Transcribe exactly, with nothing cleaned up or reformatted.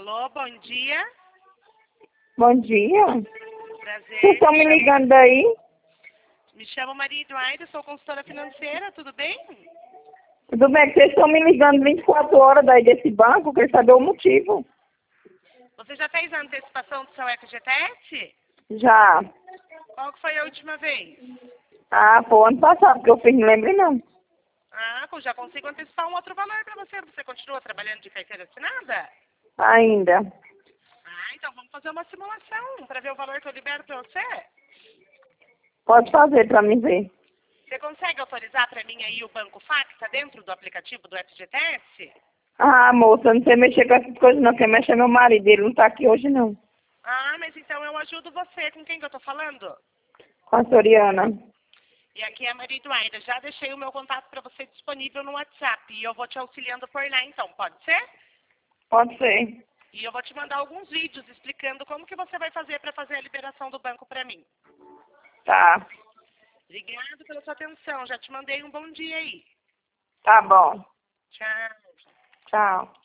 Alô, bom dia. Bom dia. Prazer. Vocês estão me ligando aí? Me chamo Maria Eduarda, sou consultora financeira, tudo bem? Tudo bem que vocês estão me ligando vinte e quatro horas daí desse banco, quero saber o motivo. Você já fez a antecipação do seu F G T S? Já. Qual que foi a última vez? Ah, foi ano passado que eu fiz, não lembro não. Ah, eu já consigo antecipar um outro valor para você. Você continua trabalhando de carteira assinada? Ainda. Ah, então vamos fazer uma simulação para ver o valor que eu libero para você. Pode fazer pra mim ver. Você consegue autorizar para mim aí o Banco Facta dentro do aplicativo do F G T S? Ah, moça, eu não sei mexer com essas coisas não, quem mexe é meu marido, ele não tá aqui hoje não. Ah, mas então eu ajudo você. Com quem que eu tô falando? Com a Soriana. E aqui é a Maria Eduarda. Já deixei o meu contato para você disponível no WhatsApp. E eu vou te auxiliando por lá, então. Pode ser? Pode ser. E eu vou te mandar alguns vídeos explicando como que você vai fazer para fazer a liberação do banco para mim. Tá. Obrigado pela sua atenção. Já te mandei um bom dia aí. Tá bom. Tchau. Tchau.